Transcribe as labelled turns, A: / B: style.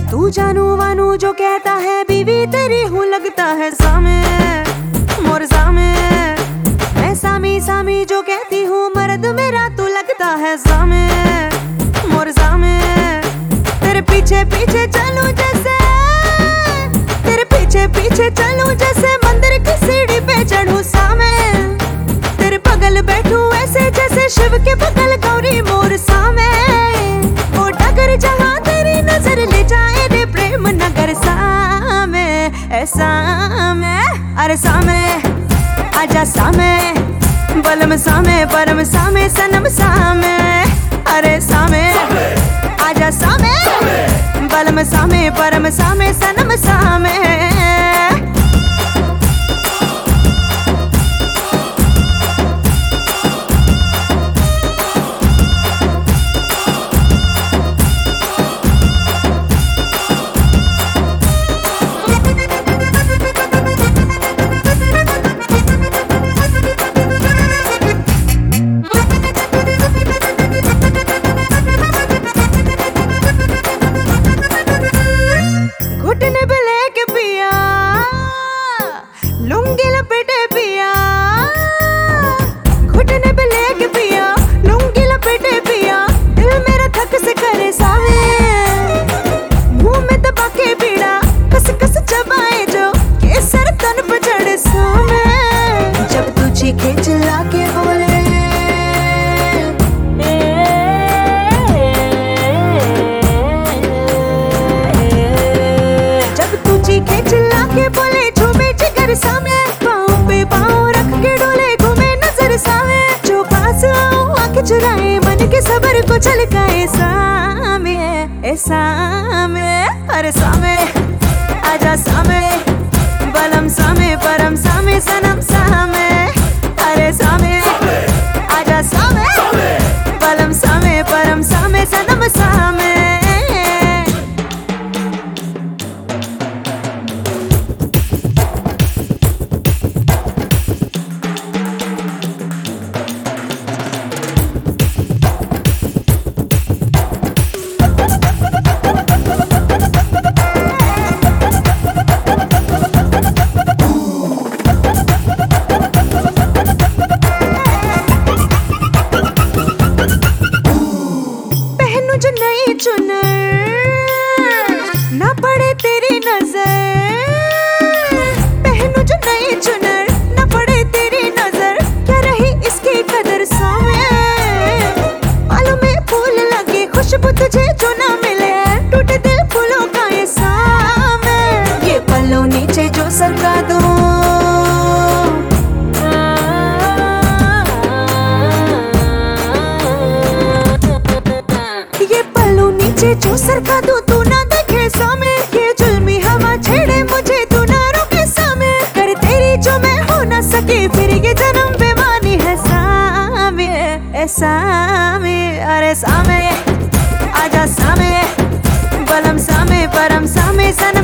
A: तू जानू वानू जो कहता है बीवी तेरी हूँ लगता है सामे मोर सामे। मैं सामी सामी जो कहती हूँ मर्द मेरा तू लगता है सामे मोर सामे। तेरे पीछे पीछे चलूं जैसे तेरे पीछे पीछे चलूं जैसे मंदिर की सीढ़ी पे चढ़ूं सामे। तेरे बगल बैठूं ऐसे जैसे शिव के बगल गौरी मोर सामे। वो डगर जहाँ तेरी नजर ले जाए रे प्रेम नगर सामे ऐसा में। अरे सामे आजा सामे बलम सामे परम सामे सनम सामे। अरे सामे आजा सामे बलम सामे परम सामे सनम सामे। घुटने पे लेके पिया लुंगी लपेटे पिया। घुटने पे लेके पिया लुंगी लपेटे पिया। दिल मेरा थक से करे सावे मुंह में दबा के बीड़ा कस कस चबाए जो केसर तन पे चढ़े सामे। जब तू चीखे चिल्ला के बोले चिल्ला के बोले झूमे जिगर सामे। पाँव पे पाँव रख के डोले घूमे नजर सामे। जो पास आओ आंखें चुराए मन के सबर को छलकाए सामे ए सामे। अरे सामे आजा सामे बलम सामे परम सामे सनम सामे। अरे सामे आजा सामे बलम सामे परम सामे सनम सामे। जो नई चुनर ना पड़े तेरी नजर। पहनू जो नई चुनर ना पड़े तेरी नजर। क्या रही इसकी कदर सामे। मालूम में फूल लगे खुशबू तुझे जो ना मिले टूटे दिल फूलों का ये सामे। ये पल्लों नीचे जो सरका दो जो सरका दो तू ना देखे सामे। ये जुल्मी हवा छेड़े मुझे तू ना रोके सामे। कर तेरी जो मैं हो ना सके फिर ये जन्म बेमानी है सामे ए सामे। अरे सामे आजा सामे बलम सामे परम सामे सनम